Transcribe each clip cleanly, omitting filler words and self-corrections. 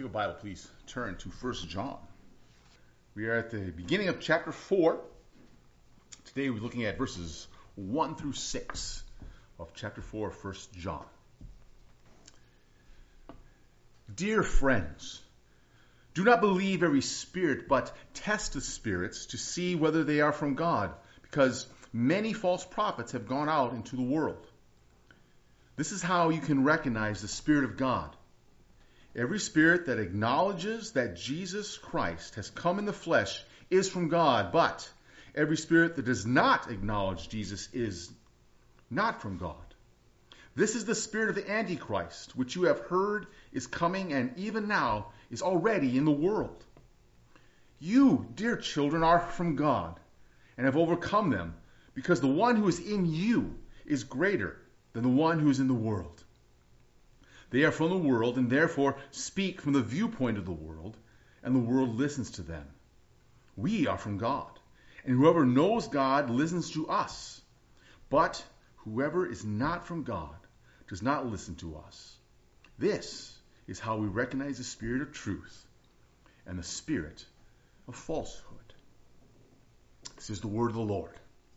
If you have a Bible, please turn to 1 John. We are at the beginning of chapter 4. Today we're looking at verses 1 through 6 of chapter 4 of 1 John. Dear friends, do not believe every spirit, but test the spirits to see whether they are from God, because many false prophets have gone out into the world. This is how you can recognize the Spirit of God. Every spirit that acknowledges that Jesus Christ has come in the flesh is from God, but every spirit that does not acknowledge Jesus is not from God. This is the spirit of the Antichrist, which you have heard is coming and even now is already in the world. You, dear children, are from God and have overcome them, because the one who is in you is greater than the one who is in the world. They are from the world and therefore speak from the viewpoint of the world, and the world listens to them. We are from God, and whoever knows God listens to us. But whoever is not from God does not listen to us. This is how we recognize the spirit of truth and the spirit of falsehood. This is the word of the Lord.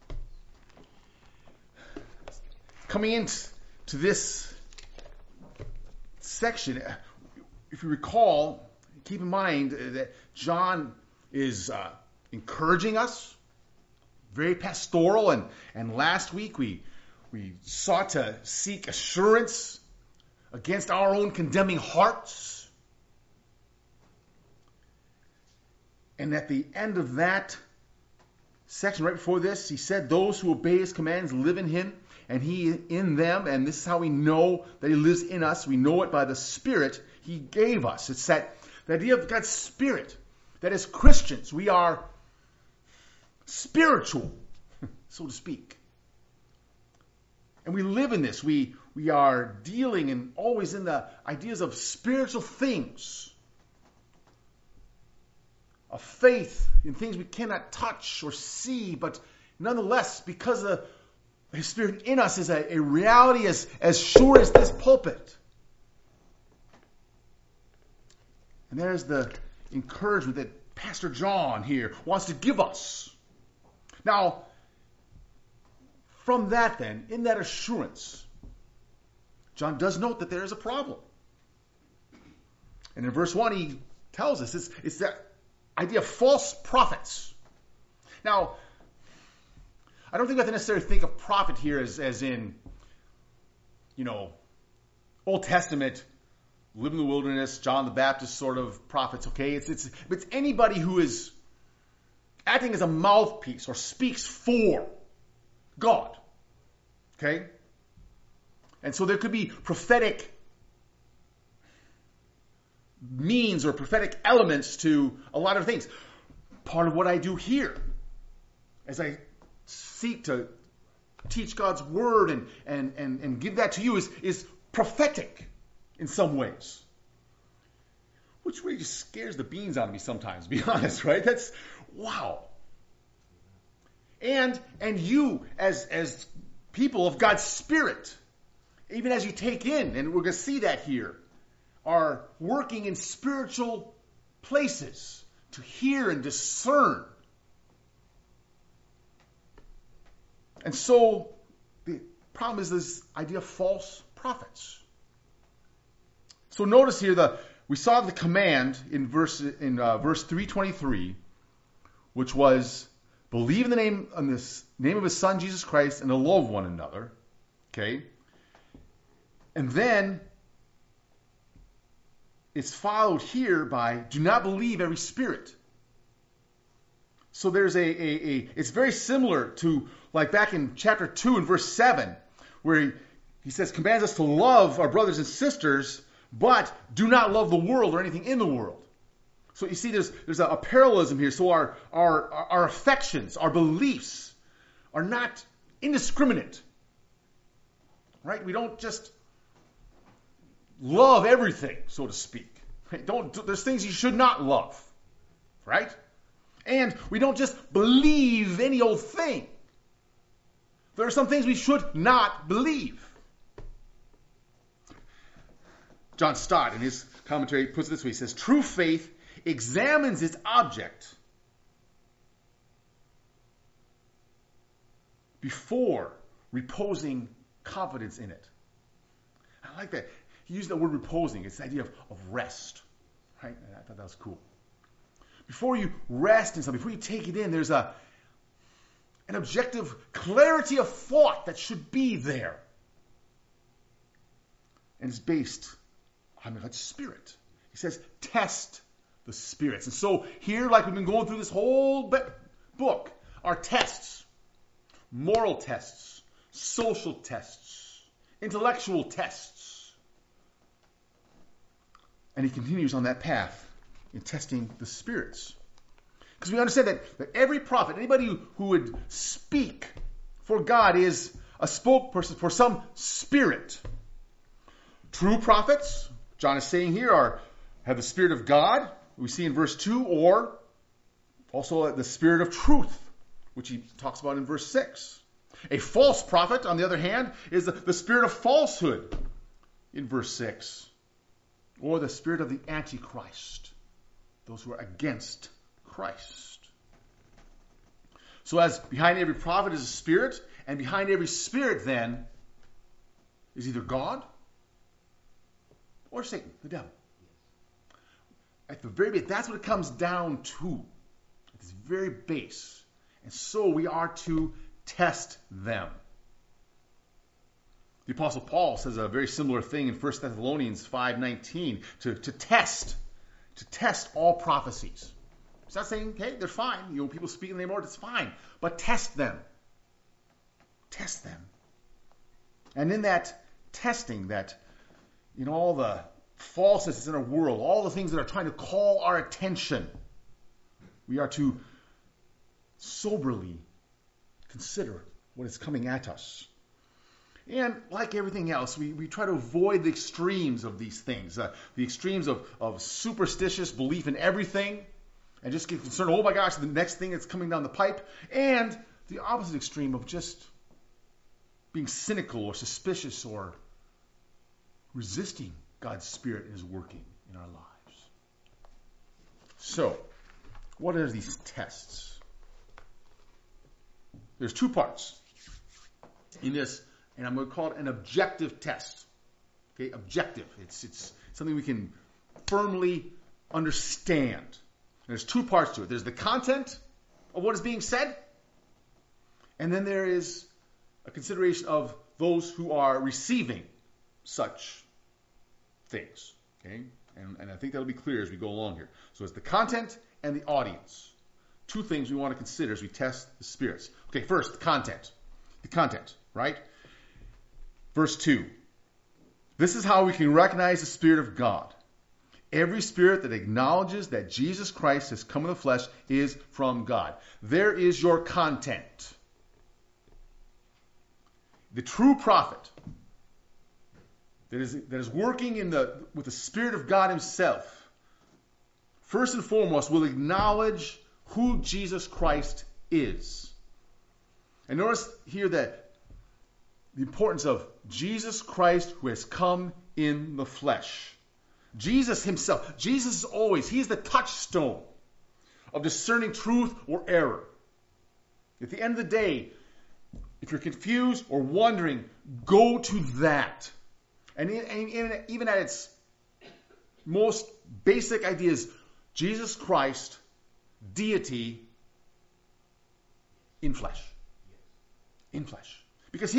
Coming into this section, if you recall, keep in mind that John is encouraging us, very pastoral, and last week we sought to seek assurance against our own condemning hearts. And at the end of that section, right before this, he said, those who obey his commands live in him, and he in them, and this is how we know that he lives in us. We know it by the Spirit he gave us. It's the idea of God's Spirit, that as Christians we are spiritual, so to speak. And we live in this. We are dealing and always in the ideas of spiritual things, of faith in things we cannot touch or see, but nonetheless, because the His Spirit in us is a reality as sure as this pulpit. And there's the encouragement that Pastor John here wants to give us. Now, from that then, in that assurance, John does note that there is a problem. And in verse 1 he tells us it's that idea of false prophets. Now, I don't think we have to necessarily think of prophet here as in, Old Testament, live in the wilderness, John the Baptist sort of prophets, okay? It's anybody who is acting as a mouthpiece or speaks for God, okay? And so there could be prophetic means or prophetic elements to a lot of things. Part of what I do here, as I seek to teach God's word and give that to you is prophetic in some ways. Which really just scares the beans out of me sometimes, to be honest, right? That's, wow. And you as people of God's Spirit, even as you take in, and we're going to see that here, are working in spiritual places to hear and discern. And so the problem is this idea of false prophets. So notice here we saw the command in verse 323, which was believe in the name of his Son Jesus Christ and to love one another. Okay, and then it's followed here by do not believe every spirit. So there's it's very similar to like back in chapter 2 and verse 7, where he says, commands us to love our brothers and sisters, but do not love the world or anything in the world. So you see there's a parallelism here. So our affections, our beliefs are not indiscriminate. Right? We don't just love everything, so to speak. Right? There's things you should not love. Right? And we don't just believe any old thing. There are some things we should not believe. John Stott, in his commentary, puts it this way. He says, true faith examines its object before reposing confidence in it. I like that. He used the word reposing. It's the idea of rest. Right? And I thought that was cool. Before you rest in something, before you take it in, there's an objective clarity of thought that should be there. And it's based on God's Spirit. He says, test the spirits. And so here, like we've been going through this whole book, are tests. Moral tests. Social tests. Intellectual tests. And he continues on that path in testing the spirits. Because we understand that every prophet, anybody who would speak for God, is a spokesperson for some spirit. True prophets, John is saying here, have the Spirit of God, we see in verse 2, or also the Spirit of truth, which he talks about in verse 6. A false prophet, on the other hand, is the spirit of falsehood in verse 6, or the spirit of the Antichrist, those who are against Christ. So as behind every prophet is a spirit, and behind every spirit then is either God or Satan, the devil. At the very base, that's what it comes down to. At this very base. And so we are to test them. The Apostle Paul says a very similar thing in 1 Thessalonians 5:19 to test all prophecies. He's not saying, hey, they're fine. People speak in the name of the Lord, it's fine. But test them. Test them. And in that testing, that in all the falseness in our world, all the things that are trying to call our attention, we are to soberly consider what is coming at us. And like everything else, we try to avoid the extremes of these things, the extremes of superstitious belief in everything, and just get concerned, oh my gosh, the next thing that's coming down the pipe, and the opposite extreme of just being cynical or suspicious or resisting God's Spirit is working in our lives. So, what are these tests? There's two parts in this, and I'm going to call it an objective test. Okay, objective. It's something we can firmly understand. There's two parts to it. There's the content of what is being said, and then there is a consideration of those who are receiving such things. Okay? And I think that'll be clear as we go along here. So it's the content and the audience. Two things we want to consider as we test the spirits. Okay, first, the content. The content, right? Verse 2. This is how we can recognize the Spirit of God. Every spirit that acknowledges that Jesus Christ has come in the flesh is from God. There is your content. The true prophet that is working with the Spirit of God himself, first and foremost, will acknowledge who Jesus Christ is. And notice here that the importance of Jesus Christ who has come in the flesh. Jesus himself. Jesus is always, he's the touchstone of discerning truth or error. At the end of the day, if you're confused or wondering, go to that. And even at its most basic ideas, Jesus Christ, deity, in flesh. In flesh. Because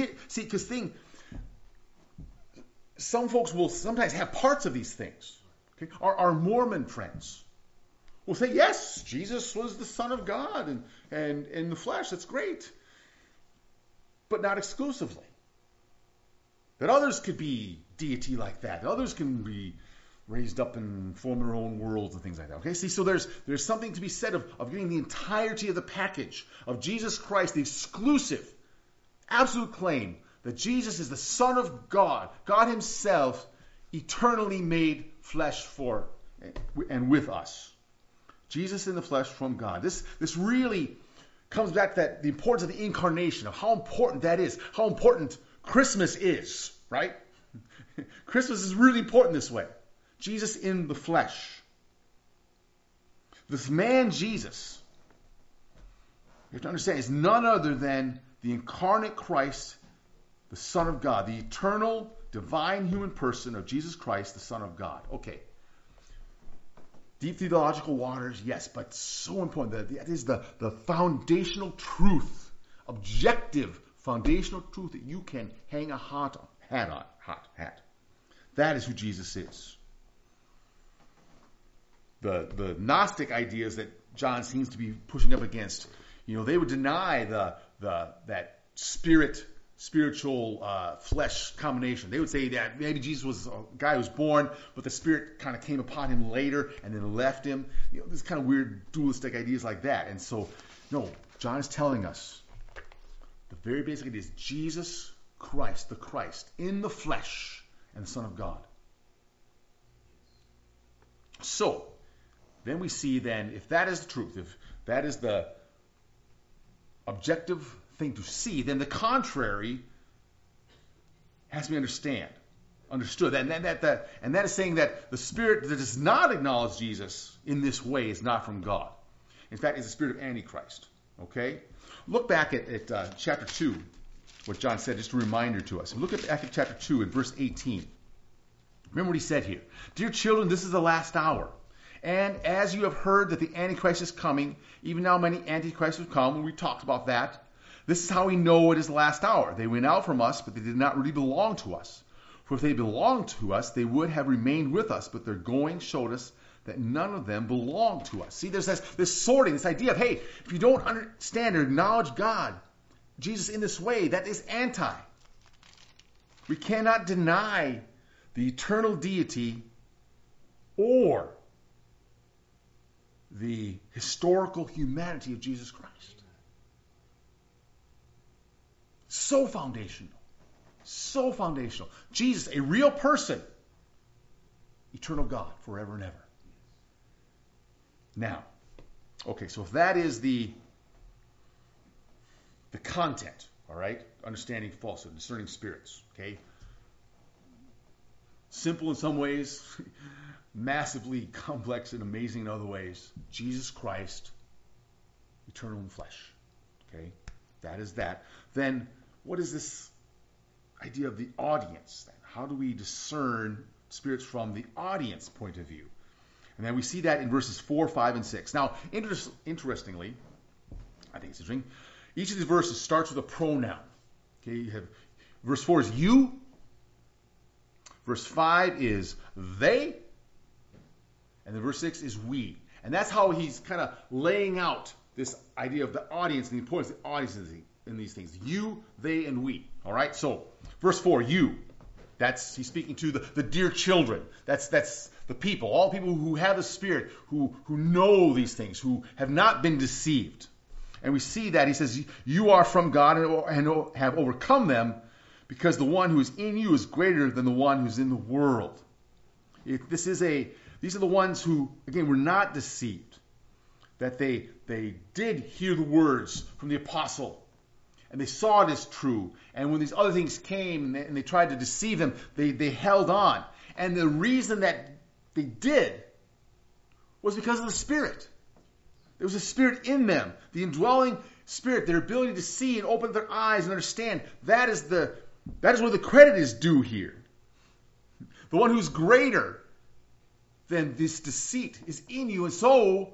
some folks will sometimes have parts of these things. Okay? Our Mormon friends will say, yes, Jesus was the Son of God and in the flesh, that's great. But not exclusively. That others could be deity like that. That others can be raised up and form their own worlds and things like that. Okay, see, so there's something to be said of getting the entirety of the package of Jesus Christ, the exclusive, absolute claim that Jesus is the Son of God, God himself, eternally made flesh for and with us. Jesus in the flesh from God. This really comes back to the importance of the incarnation, of how important that is, how important Christmas is, right? Christmas is really important this way. Jesus in the flesh. This man Jesus, you have to understand, is none other than the incarnate Christ, the Son of God, the eternal, divine human person of Jesus Christ, the Son of God. Okay. Deep theological waters, yes, but so important. That is the foundational truth, objective foundational truth that you can hang a hat on. That is who Jesus is. The Gnostic ideas that John seems to be pushing up against, they would deny that spiritual flesh combination. They would say that maybe Jesus was a guy who was born, but the Spirit kind of came upon him later and then left him. This kind of weird dualistic ideas like that. And so, no, John is telling us the very basic idea is Jesus Christ, the Christ, in the flesh, and the Son of God. So, then we see then, if that is the truth, if that is the objective thing to see, then the contrary has to be understood. And that is saying that the spirit that does not acknowledge Jesus in this way is not from God. In fact, it's the spirit of Antichrist. Okay? Look back at chapter 2, what John said, just a reminder to us. Look back at chapter 2 in verse 18. Remember what he said here. Dear children, this is the last hour. And as you have heard that the Antichrist is coming, even now many Antichrists have come, and we talked about that. This is how we know it is the last hour. They went out from us, but they did not really belong to us. For if they belonged to us, they would have remained with us, but their going showed us that none of them belonged to us. See, there's this sorting, this idea of, hey, if you don't understand or acknowledge God, Jesus in this way, that is anti. We cannot deny the eternal deity or the historical humanity of Jesus Christ. So foundational. So foundational. Jesus, a real person. Eternal God, forever and ever. Now, okay, so if that is the content, all right, understanding falsehood, discerning spirits, okay, simple in some ways, massively complex and amazing in other ways. Jesus Christ, eternal in flesh. Okay, that is that. Then, what is this idea of the audience? Then, how do we discern spirits from the audience point of view? And then we see that in verses 4, 5, and 6. Now, interestingly, I think it's interesting. Each of these verses starts with a pronoun. Okay, you have verse 4 is you. Verse 5 is they. And then verse 6 is we. And that's how he's kind of laying out this idea of the audience and the importance of the audience in these things. You, they, and we. All right? So, verse 4, you. He's speaking to the dear children. That's the people. All people who have the Spirit, who know these things, who have not been deceived. And we see that. He says, you are from God and have overcome them because the one who is in you is greater than the one who's in the world. These are the ones who, again, were not deceived. That they did hear the words from the apostle. And they saw it as true. And when these other things came and they tried to deceive them, they held on. And the reason that they did was because of the Spirit. There was a Spirit in them. The indwelling Spirit, their ability to see and open their eyes and understand. That is where the credit is due here. The one who's greater than this deceit is in you. And so,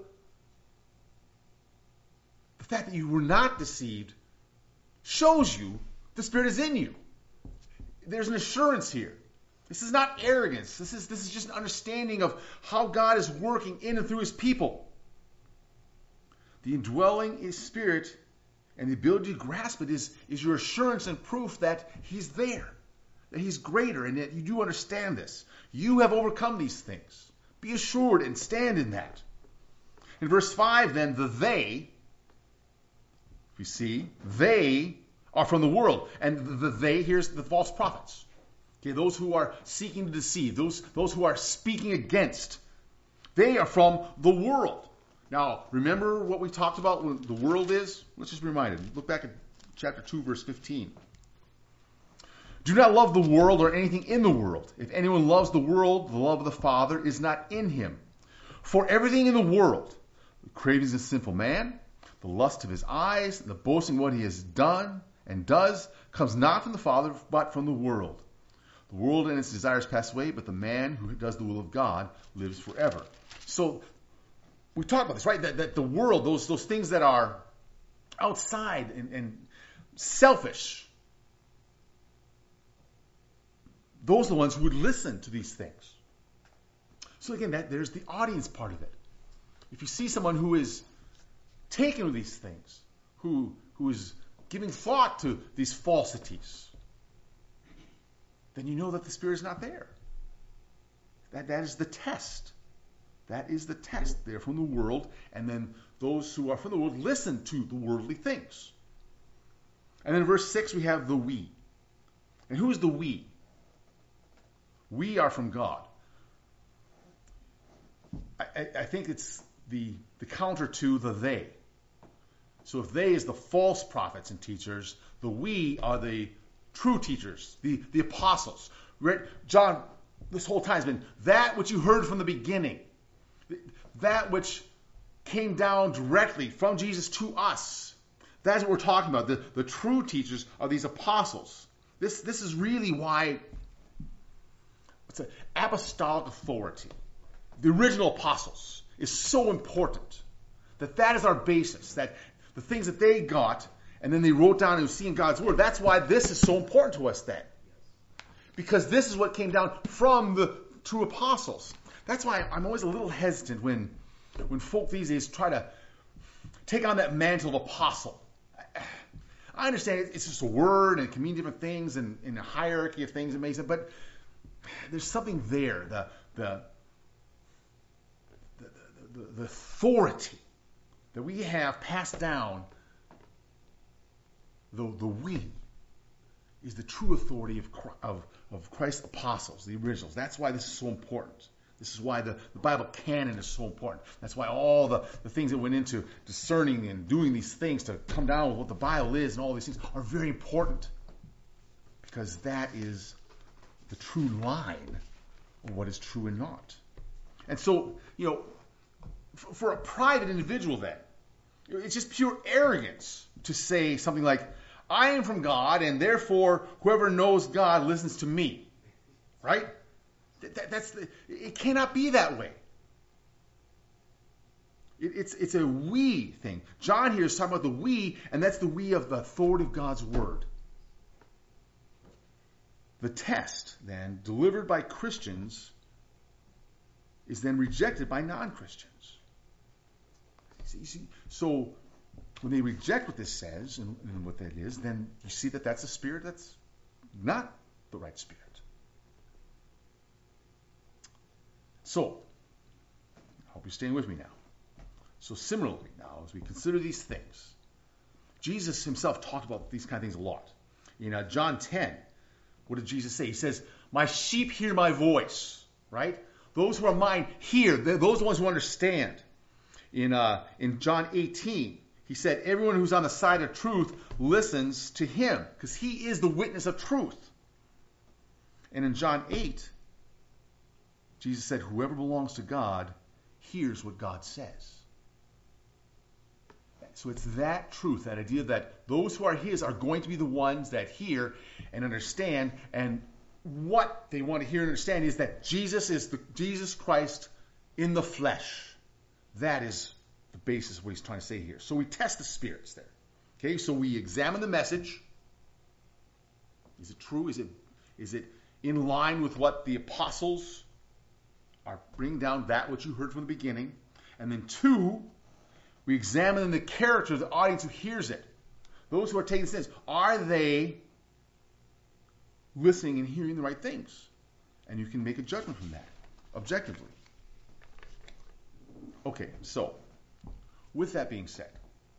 the fact that you were not deceived shows you the Spirit is in you. There's an assurance here. This is not arrogance. This is just an understanding of how God is working in and through His people. The indwelling Spirit and the ability to grasp it is your assurance and proof that He's there, that He's greater, and that you do understand this. You have overcome these things. Be assured and stand in that. In verse 5, then, the they, you see, they are from the world. And the they, here's the false prophets. Okay, those who are seeking to deceive, those who are speaking against, they are from the world. Now, remember what we talked about what the world is? Let's just be reminded. Look back at chapter 2, verse 15. Do not love the world or anything in the world. If anyone loves the world, the love of the Father is not in him. For everything in the world, the cravings of sinful man, the lust of his eyes, and the boasting of what he has done and does, comes not from the Father, but from the world. The world and its desires pass away, but the man who does the will of God lives forever. So, we talked about this, right? That the world, those things that are outside and selfish, those are the ones who would listen to these things. So again, there's the audience part of it. If you see someone who is taken with these things, who is giving thought to these falsities, then you know that the Spirit is not there. That is the test. That is the test. They're from the world, and then those who are from the world listen to the worldly things. And then in verse 6 we have the we. And who is the we? We are from God. I think it's the counter to the they. So if they is the false prophets and teachers, the we are the true teachers, the apostles. Right? John, this whole time has been that which you heard from the beginning, that which came down directly from Jesus to us. That's what we're talking about. The true teachers are these apostles. This is really why it's an apostolic authority. The original apostles is so important. That is our basis. That the things that they got and then they wrote down and see in God's Word. That's why this is so important to us then. Because this is what came down from the true apostles. That's why I'm always a little hesitant when folk these days try to take on that mantle of apostle. I understand it's just a word and it can mean different things and in a hierarchy of things it makes it, but there's something there. The authority that we have passed down, the we, is the true authority of Christ's apostles, the originals. That's why this is so important. This is why the Bible canon is so important. That's why all the things that went into discerning and doing these things to come down with what the Bible is and all these things are very important. Because that is the true line of what is true and not. And so, for a private individual then, it's just pure arrogance to say something like, I am from God, and therefore whoever knows God listens to me. Right? It cannot be that way. It's a we thing. John here is talking about the we, and that's the we of the authority of God's Word. The test, then, delivered by Christians is then rejected by non-Christians. See? So when they reject what this says and what that is, then you see that that's a spirit that's not the right spirit. So, I hope you're staying with me now. So similarly now, as we consider these things, Jesus himself talked about these kind of things a lot. In John 10, what did Jesus say? He says, my sheep hear my voice, right? Those who are mine hear. Those are the ones who understand. In John 18, he said, everyone who's on the side of truth listens to him, because he is the witness of truth. And in John 8, Jesus said, whoever belongs to God hears what God says. So it's that truth, that idea that those who are his are going to be the ones that hear and understand. And what they want to hear and understand is that Jesus is Jesus Christ in the flesh. That is the basis of what he's trying to say here. So we test the spirits there. Okay, so we examine the message. Is it true? Is it in line with what the apostles are bringing down, that which you heard from the beginning? And then 2, we examine the character of the audience who hears it. Those who are taking this, are they listening and hearing the right things? And you can make a judgment from that, objectively. Okay, so, with that being said,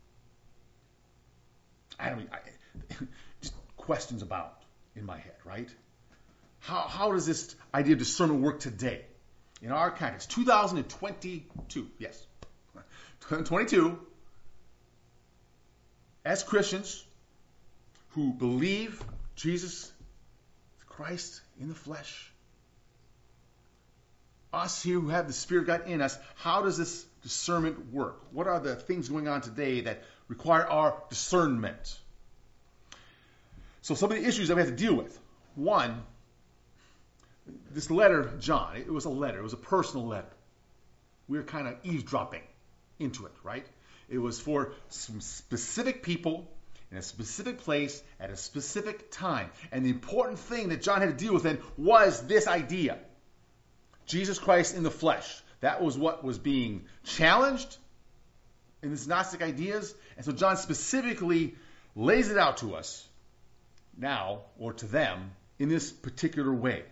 just questions abound in my head, right? How does this idea of discernment work today? In our context, 2022, yes. 2022, as Christians who believe Jesus Christ in the flesh. Us here who have the Spirit of God in us, how does this discernment work? What are the things going on today that require our discernment? So some of the issues that we have to deal with. One, this letter of John, it was a letter. It was a personal letter. We were kind of eavesdropping into it, right? It was for some specific people in a specific place at a specific time. And the important thing that John had to deal with then was this idea. Jesus Christ in the flesh. That was what was being challenged in these Gnostic ideas. And so John specifically lays it out to us now, or to them, in this particular way.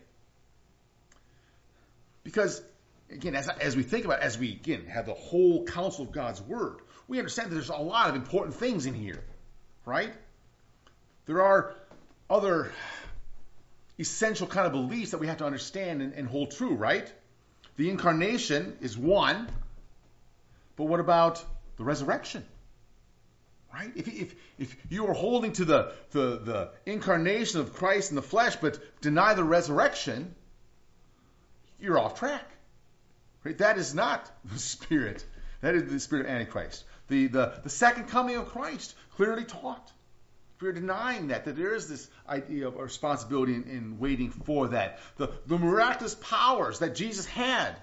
Because, again, as we think about it, as we, again, have the whole counsel of God's Word, we understand that there's a lot of important things in here, right? There are other essential kind of beliefs that we have to understand and hold true, right? The incarnation is one, but what about the resurrection? Right? If you are holding to the incarnation of Christ in the flesh, but deny the resurrection, you're off track. Right? That is not the Spirit. That is the spirit of Antichrist. The second coming of Christ clearly taught. If we're denying that there is this idea of responsibility in waiting for that. The miraculous powers that Jesus had,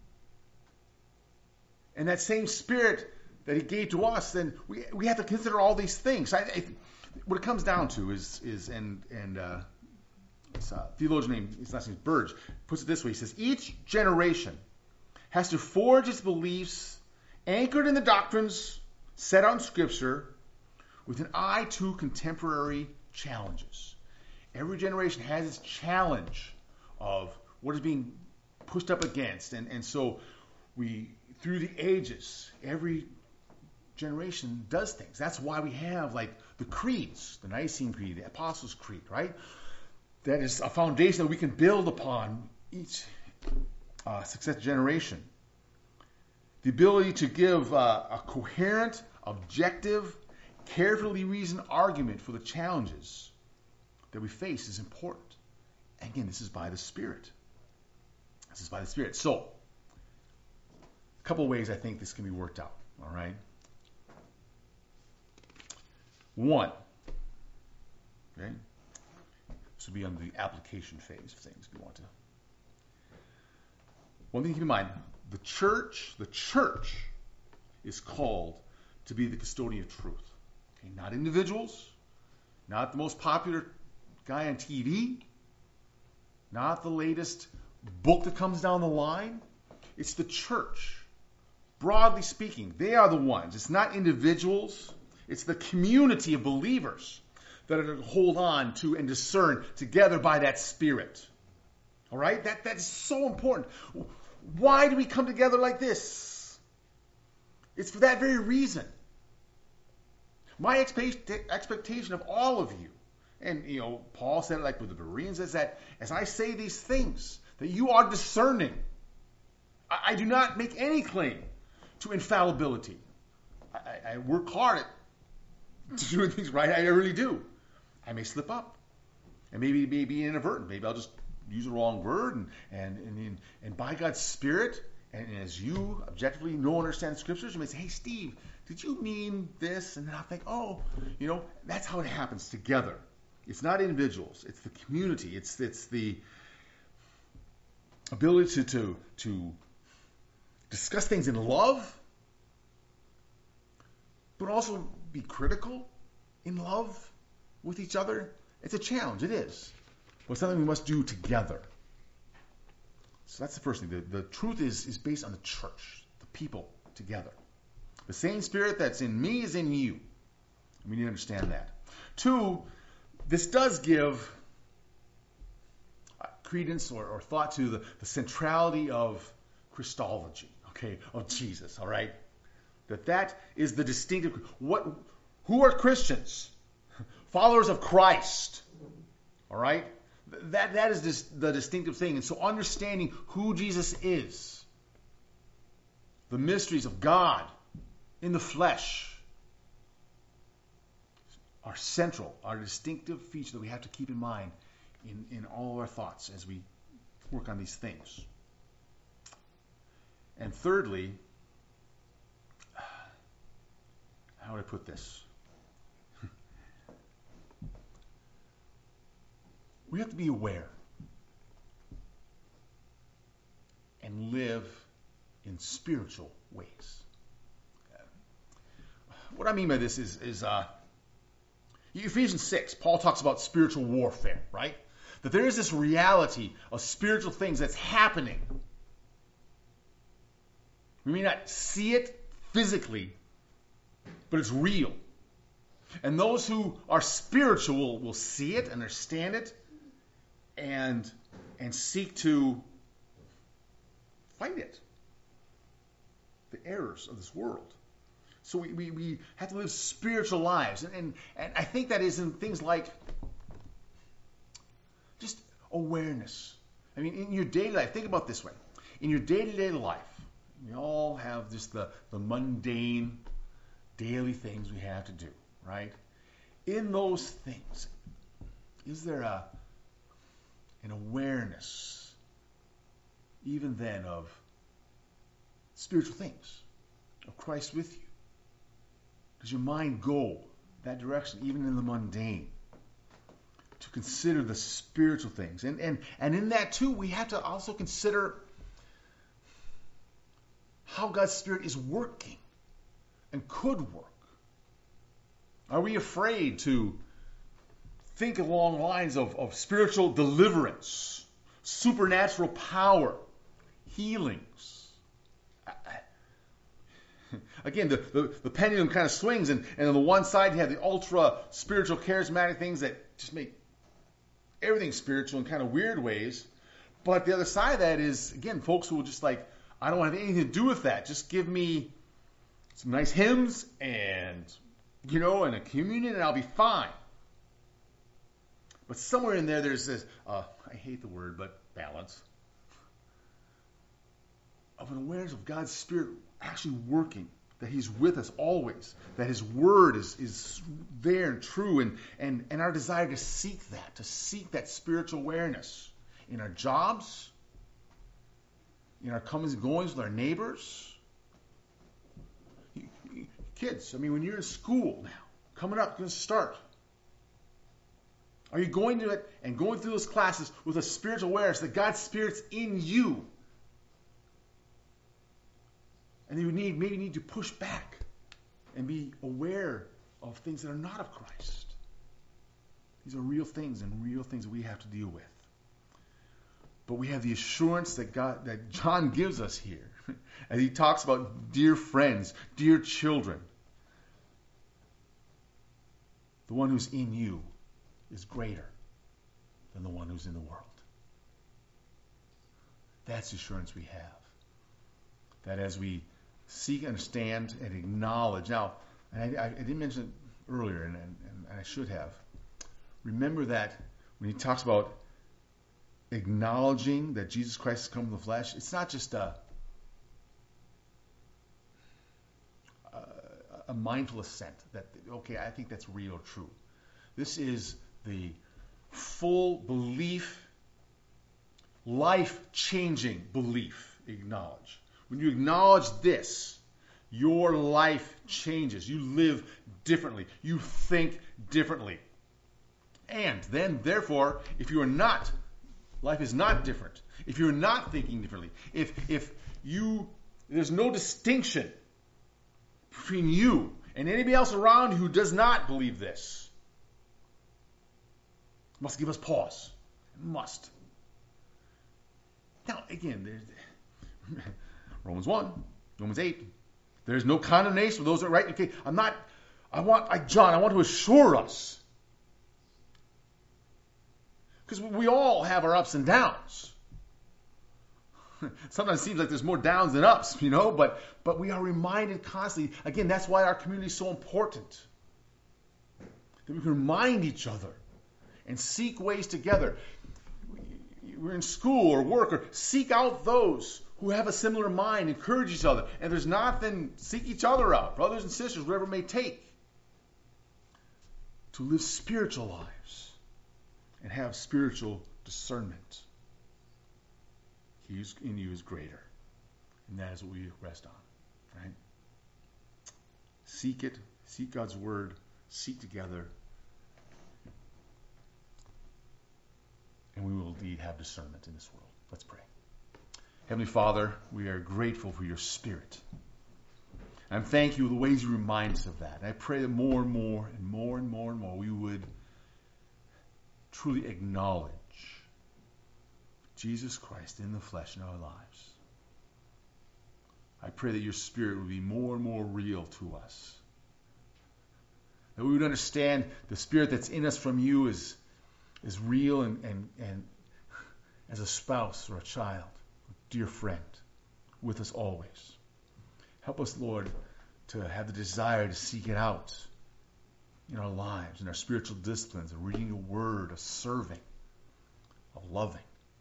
and that same Spirit that He gave to us, then we have to consider all these things. What it comes down to is theologian named, his last name is Burge, puts it this way. He says, each generation has to forge its beliefs anchored in the doctrines set out in Scripture with an eye to contemporary challenges. Every generation has its challenge of what is being pushed up against. And so we, through the ages, every generation does things. That's why we have like the creeds, the Nicene Creed, the Apostles' Creed, right? That is a foundation that we can build upon each successive generation. The ability to give a coherent, objective, carefully reasoned argument for the challenges that we face is important. And again, this is by the Spirit. This is by the Spirit. So, a couple of ways I think this can be worked out. All right. One, okay, this would be on the application phase of things if you want to. One thing to keep in mind, the church is called to be the custodian of truth. Okay, not individuals, not the most popular guy on TV, not the latest book that comes down the line. It's the church. Broadly speaking, they are the ones. It's not individuals. It's the community of believers that are to hold on to and discern together by that Spirit. All right? That is so important. Why do we come together like this? It's for that very reason. My expectation of all of you, and Paul said it like with the Bereans, is that as I say these things, that you are discerning. I do not make any claim to infallibility. I work hard at doing things right. I really do. I may slip up, and maybe be inadvertent. Maybe I'll just use the wrong word, and by God's Spirit, and as you objectively know and understand the Scriptures, you may say, "Hey, Steve, did you mean this?" And then I'll think, "Oh, that's how it happens together." It's not individuals; it's the community. It's the ability to discuss things in love, but also be critical in love with each other. It's a challenge. It is. But it's something we must do together. So that's the first thing. The truth is based on the church, the people together. The same Spirit that's in me is in you. And we need to understand that. Two, this does give credence or thought to the centrality of Christology, okay, of Jesus, all right? That is the distinctive. Who are Christians? Followers of Christ, all right? That is the distinctive thing. And so understanding who Jesus is, the mysteries of God in the flesh, are central, are a distinctive feature that we have to keep in mind in all of our thoughts as we work on these things. And thirdly, how would I put this? We have to be aware and live in spiritual ways. What I mean by this is Ephesians 6, Paul talks about spiritual warfare, right? That there is this reality of spiritual things that's happening. We may not see it physically, but it's real. And those who are spiritual will see it, understand it, and seek to fight it. The errors of this world. So we have to live spiritual lives. And I think that is in things like just awareness. I mean, in your daily life, think about it this way. In your day-to-day life, we all have just the mundane daily things we have to do, right? In those things, is there an awareness, even then, of spiritual things, of Christ with you? Does your mind go that direction, even in the mundane, to consider the spiritual things? And in that, too, we have to also consider how God's Spirit is working and could work. Are we afraid to think along lines of spiritual deliverance, supernatural power, healings? Again, the pendulum kind of swings, and on the one side you have the ultra spiritual charismatic things that just make everything spiritual in kind of weird ways. But the other side of that is, again, folks who will just like, I don't want to have anything to do with that. Just give me some nice hymns and, and a communion, and I'll be fine. But somewhere in there, there's this, I hate the word, but balance, of an awareness of God's Spirit actually working, that He's with us always, that His Word is there and true, and our desire to seek that spiritual awareness in our jobs, in our comings and goings with our neighbors. Kids, I mean, when you're in school now, coming up, going to start, are you going to it and going through those classes with a spiritual awareness that God's Spirit's in you? And you maybe need to push back and be aware of things that are not of Christ. These are real things and real things that we have to deal with. But we have the assurance that John gives us here as he talks about dear friends, dear children. The one who's in you is greater than the one who's in the world. That's the assurance we have. That as we seek, understand, and acknowledge. Now, and I didn't mention it earlier, and I should have. Remember that when he talks about acknowledging that Jesus Christ has come in the flesh, it's not just a mindful assent that, okay, I think that's real or true. This is the full belief, life-changing belief. Acknowledge. When you acknowledge this, your life changes. You live differently. You think differently. And then, therefore, if you are not, life is not different. If you're not thinking differently, there's no distinction between you and anybody else around you who does not believe this. It must give us pause. It must. Now, again, there's Romans 1, Romans 8. There's no condemnation for those that are right. Okay, I want to assure us. Because we all have our ups and downs. Sometimes it seems like there's more downs than ups, but we are reminded constantly. Again, that's why our community is so important. That we can remind each other and seek ways together. We're in school or work, or seek out those who have a similar mind, encourage each other. And if there's not, then seek each other out, brothers and sisters, whatever it may take, to live spiritual lives. and have spiritual discernment. He who's in you is greater. And that is what we rest on. Right? Seek it. Seek God's word. Seek together. And we will indeed have discernment in this world. Let's pray. Heavenly Father, we are grateful for your Spirit. And thank you for the ways you remind us of that. And I pray that more and more and more and more and more we would truly acknowledge Jesus Christ in the flesh in our lives. I pray that your Spirit would be more and more real to us. That we would understand the Spirit that's in us from you is real and as a spouse or a child, a dear friend, with us always. Help us, Lord, to have the desire to seek it out in our lives, in our spiritual disciplines, of reading your word, of serving, of loving.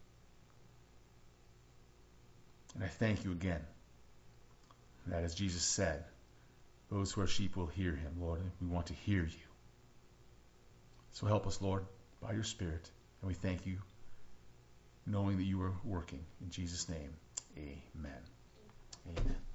And I thank you again that, as Jesus said, those who are sheep will hear him. Lord, we want to hear you. So help us, Lord, by your Spirit, and we thank you, knowing that you are working. In Jesus' name, amen. Amen.